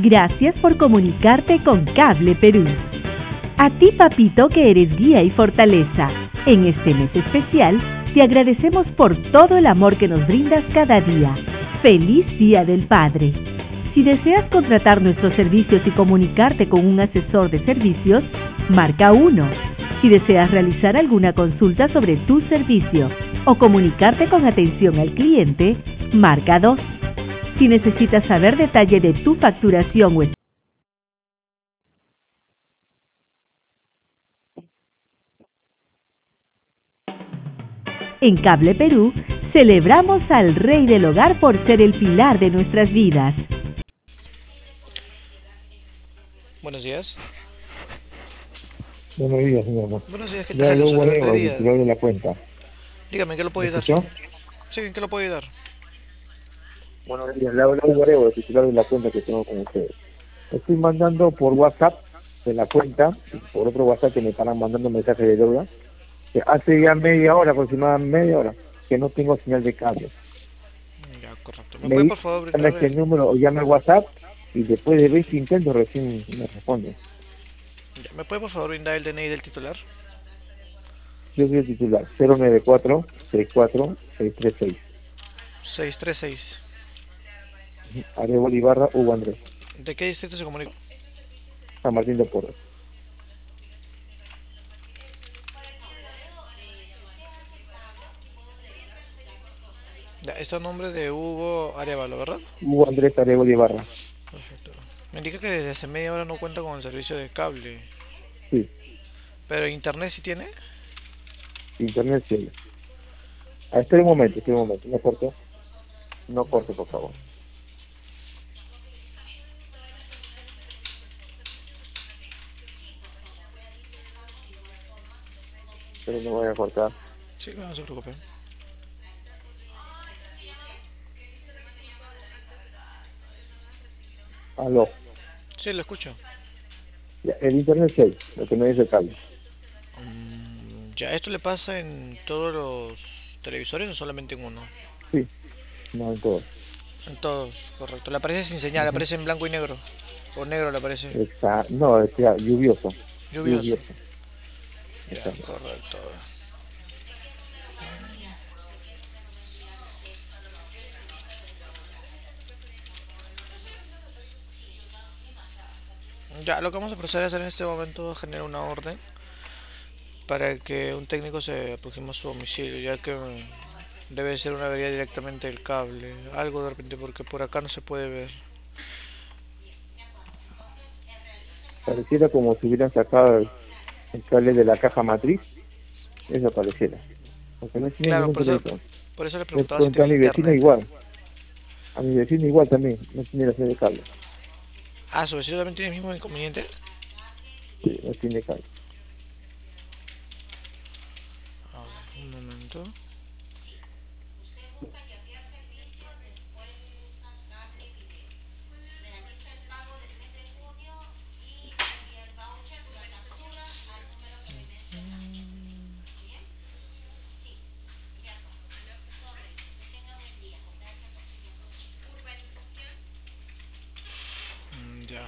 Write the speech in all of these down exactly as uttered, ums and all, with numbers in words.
Gracias por comunicarte con Cable Perú. A ti, papito, que eres guía y fortaleza. En este mes especial, te agradecemos por todo el amor que nos brindas cada día. ¡Feliz Día del Padre! Si deseas contratar nuestros servicios y comunicarte con un asesor de servicios, marca uno. Si deseas realizar alguna consulta sobre tu servicio o comunicarte con atención al cliente, marca dos. Si necesitas saber detalle de tu facturación o en Cable Perú, celebramos al Rey del Hogar por ser el pilar de nuestras vidas. Buenos días. Buenos días, señor. Buenos días, ¿qué Le tal? habló Los un atendió el día. titular de la cuenta. Dígame, ¿en qué lo puedo ¿Me ayudar? escuchó? Sí, ¿en qué lo puedo ayudar? Buenos días, le habla un el titular de la cuenta que tengo con ustedes. Estoy mandando por WhatsApp de la cuenta, por otro WhatsApp que me están mandando mensajes de deuda, que hace ya media hora, aproximadamente media hora, que no tengo señal de cable. Ya, correcto. ¿Me Me puede dice por favor llame a brindarme este el... número o llame al WhatsApp y después de veinte intentos recién me responde. ya, ¿me puede por favor brindar el D N I del titular? Yo soy el titular, cero nueve cuatro seis cuatro seis tres seis. seis tres seis. Arevalo Ibarra, Hugo Andrés, ¿De qué distrito se comunica? San Martín de Porres. Ya, está a nombre de Hugo Arevalo, ¿verdad? Hugo Andrés Arevalo Ibarra. Perfecto. Me indica que desde hace media hora no cuenta con el servicio de cable. Sí, ¿Pero internet sí tiene? internet sí. Ah, espera un momento, espera un momento, no corte, no corte, por favor. Pero no voy a cortar. Sí, no se preocupe. Aló. Sí, lo escucho. Ya, el internet sí, lo que me dice el cable. Mm, ya, ¿esto le pasa en todos los televisores o solamente en uno? Sí, no en todo. En todos, correcto. Le aparece sin señal, le Uh-huh. aparece en blanco y negro. O negro le aparece. Exacto, no, es ya, lluvioso, Lluvioso. lluvioso. Ya, Exacto. correcto. Ya, lo que vamos a proceder a hacer en este momento es generar una orden para que un técnico se aproxime a su domicilio, ya que debe ser una avería directamente del cable. Algo de repente porque por acá no se puede ver. Pareciera como si hubieran sacado el, el cable de la caja matriz, eso pareciera. Porque no tiene Claro, ningún por eso, televisor. por eso le Le preguntaba si pregunté a tenía mi vecino internet. igual, a mi vecino igual también, no tiene la señal de cable. Ah, su vecino también tiene el mismo inconveniente. Sí, no tiene cable. A ver, un momento. Mm, ya.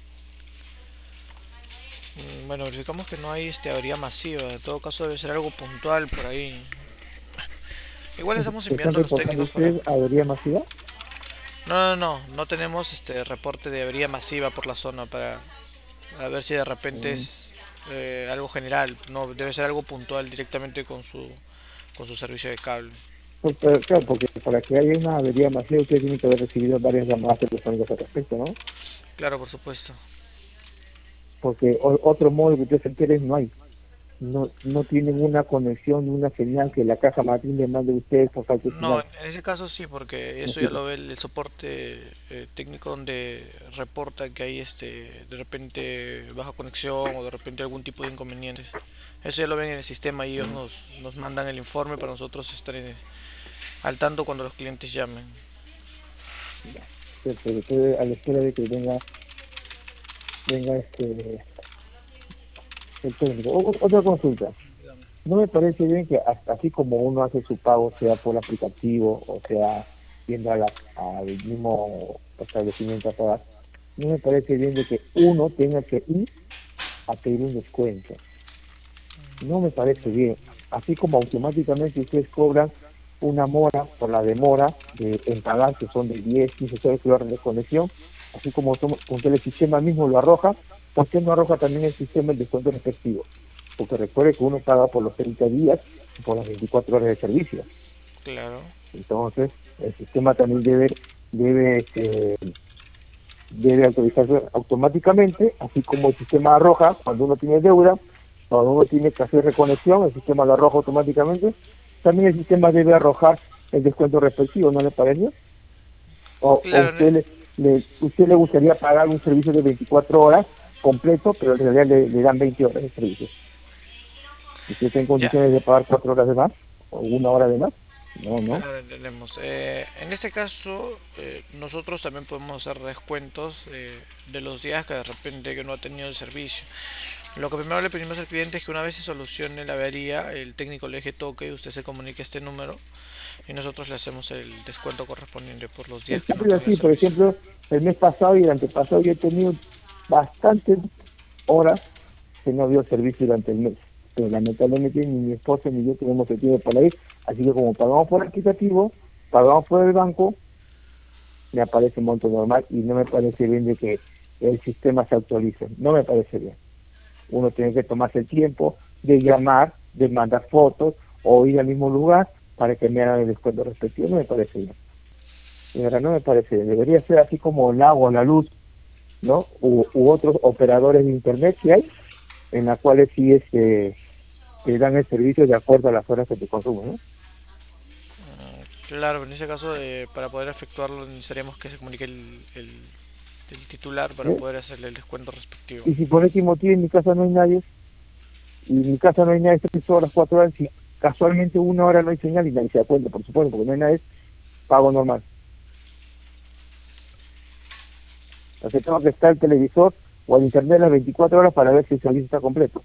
Mm, Bueno, verificamos que no hay este avería masiva. En todo caso debe ser algo puntual por ahí. Igual estamos ¿Están enviando a los reportando técnicos para... ustedes avería masiva? No, no, no, no tenemos este reporte de avería masiva por la zona para a ver si de repente Mm. es eh, algo general. No, debe ser algo puntual directamente con su con su servicio de cable. Pues, pero, claro, porque para que haya una avería masiva usted tiene que haber recibido varias llamadas telefónicas al respecto, ¿no? Claro, por supuesto. Porque o- otro modo que usted se entere no hay. No no tienen una conexión, una señal que la caja matriz le mande a ustedes por falta de No, señal. en ese caso sí, porque No eso ya tiene. lo ve el, el soporte eh, técnico donde reporta que hay este de repente baja conexión o de repente algún tipo de inconvenientes. Eso ya lo ven en el sistema y ellos Mm. nos, nos mandan el informe para nosotros estar en- al tanto cuando los clientes llamen. Ya. Perfecto. Entonces, a la espera de que venga, venga este el técnico. O- o- otra consulta. No me parece bien que as- así como uno hace su pago, sea por aplicativo o sea yendo a la- al mismo establecimiento a pagar, no me parece bien de que uno tenga que ir a pedir un descuento. No me parece bien. Así como automáticamente ustedes cobran una mora por la demora de, en pagar, que son de diez, quince dólares de conexión, así como, como el sistema mismo lo arroja, ¿por qué no arroja también el sistema el descuento respectivo? Porque recuerde que uno paga por los treinta días y por las veinticuatro horas de servicio. Claro. Entonces, el sistema también debe, debe, este, debe autorizarse automáticamente, así como el sistema arroja cuando uno tiene deuda, cuando uno tiene que hacer reconexión, el sistema lo arroja automáticamente, también el sistema debe arrojar el descuento respectivo, ¿no le parece? O, o Claro, usted le, le, usted le gustaría pagar un servicio de veinticuatro horas completo, pero en realidad le, le dan veinte horas de servicio. ¿Usted está en ya. condiciones de pagar cuatro horas de más? ¿O una hora de más? No, no. Claro, entendemos. Eh, en este caso, eh, nosotros también podemos hacer descuentos eh, de los días que de repente que no ha tenido el servicio. Lo que primero le pedimos al cliente es que una vez se solucione la avería, el técnico le deje toque y usted se comunique a este número y nosotros le hacemos el descuento correspondiente por los días Es que no siempre tenía el así, por servicio. ejemplo, el mes pasado y el antepasado yo he tenido bastantes horas que no había servicio durante el mes. Pero lamentablemente ni mi esposa ni yo tenemos el tiempo para ir, así que como pagamos por equitativo, pagamos por el banco, me aparece un monto normal y no me parece bien de que el sistema se actualice. No me parece bien. Uno tiene que tomarse el tiempo de llamar, de mandar fotos o ir al mismo lugar para que me hagan el descuento respectivo. No me parece bien. De verdad, no me parece bien. Debería ser así como el agua, la luz, ¿no? U, u otros operadores de internet que hay, en las cuales sí este, te dan el servicio de acuerdo a las horas que te consumen, ¿no? Mm, Claro, en ese caso, eh, para poder efectuarlo necesitaríamos que se comunique el, el, el titular para ¿Eh? poder hacerle el descuento respectivo. Y si por ese motivo en mi casa no hay nadie, y en mi casa no hay nadie tres horas, cuatro horas, si casualmente una hora no hay señal y nadie se da cuenta, por supuesto, porque no hay nadie, pago normal. O sea, tengo que estar el televisor o el internet las veinticuatro horas para ver si el servicio está completo.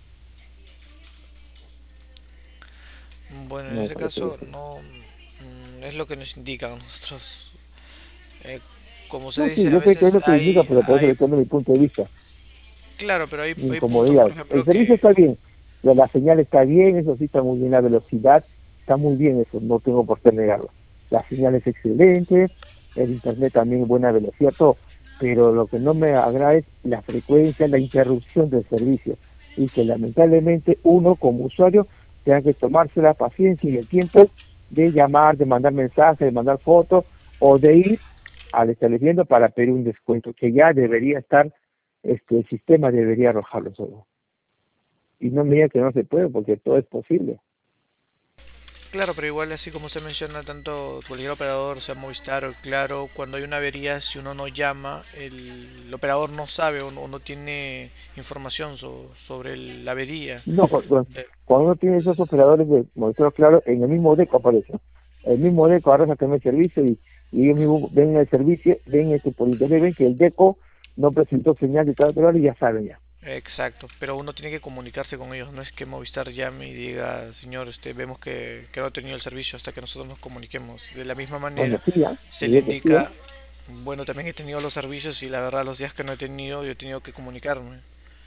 Bueno, en No me ese parece caso bien. no mm, es lo que nos indican a nosotros. Eh, como se No, sí, dice, a yo sé que es veces lo que indica, hay, pero por eso le hay, estoy dando mi punto de vista. claro, pero hay, Mi hay puntos, por incomodidad. El ejemplo, servicio que, está bien, la, la señal está bien, eso sí está muy bien, la velocidad está muy bien, eso no tengo por qué negarlo. La señal es excelente, el internet también es buena velocidad, todo. Pero lo que no me agrada es la frecuencia, la interrupción del servicio. Y que lamentablemente uno como usuario tenga que tomarse la paciencia y el tiempo de llamar, de mandar mensajes, de mandar fotos o de ir al establecimiento para pedir un descuento, que ya debería estar, este, el sistema debería arrojarlo solo. Y no me diga que no se puede, porque todo es posible. claro, pero igual así como se menciona, tanto cualquier operador, sea Movistar o Claro, cuando hay una avería, si uno no llama, el, el operador no sabe o no, o no tiene información so- sobre el- la avería. No, cu- cu- Eh, cuando uno tiene esos operadores de monitoreo claro, en el mismo DECO aparece. El mismo DECO arroja que no hay servicio y, y ellos mismos ven el servicio, ven este por internet, ven que el DECO no presentó señal de tal operador y ya saben ya. Exacto, pero uno tiene que comunicarse con ellos, no es que Movistar llame y diga, señor, este, vemos que, que no ha tenido el servicio hasta que nosotros nos comuniquemos. De la misma Bueno, manera, sí, ya, se le y que sí, ¿eh? indica, bueno, también he tenido los servicios y la verdad los días que no he tenido, yo he tenido que comunicarme.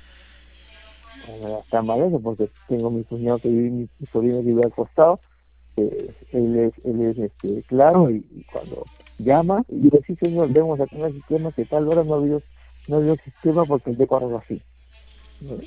Eh, está mal eso, porque tengo mi cuñado que vive, mi, mi sobrino que vive al costado, eh, él es, él es este, claro, y, y cuando llama, y dice, sí señor, vemos aquí en el sistema que tal hora no ha habido, no ha habido sistema porque el DECO arroja así. ¿No?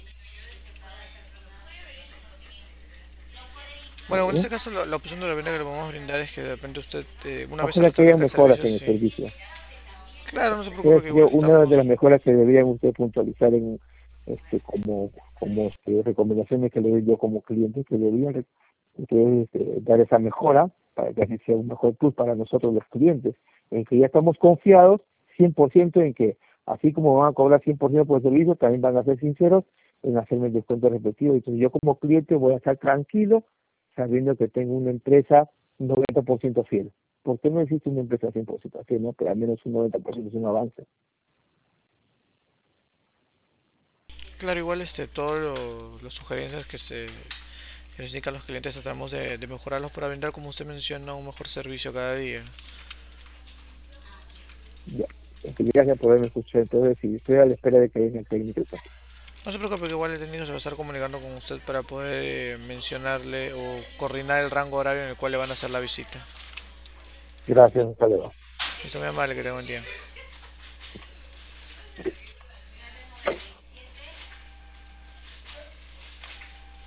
Bueno, en ¿Eh? este caso la, la opción de la venta que le podemos brindar es que de repente usted, eh, una vez se Ojalá que haya restablezca el mejoras servicio, en el sí. servicio. Claro, no se Esa preocupe que sería igual una de las estamos. mejoras que deberían usted puntualizar en este como como este, recomendaciones que le doy yo como cliente, que deberían re- que, este, dar esa mejora para que así sea un mejor plus para nosotros los clientes, en que ya estamos confiados cien por ciento en que así como van a cobrar cien por ciento por el servicio, también van a ser sinceros en hacerme el descuento respectivo. Entonces yo como cliente voy a estar tranquilo sabiendo que tengo una empresa noventa por ciento fiel. Porque no existe una empresa cien por ciento fiel, ¿no? Pero al menos un noventa por ciento es un avance. Claro, igual este, todas las sugerencias que se que nos indican los clientes tratamos de, de mejorarlos para brindar, como usted menciona, un mejor servicio cada día. Ya. Gracias por haberme escuchado. Entonces, sí, estoy a la espera de que venga el técnico. No se preocupe, que igual el técnico se va a estar comunicando con usted para poder eh, mencionarle o coordinar el rango horario en el cual le van a hacer la visita. Gracias, hasta luego. Eso me amable, que tenga buen día.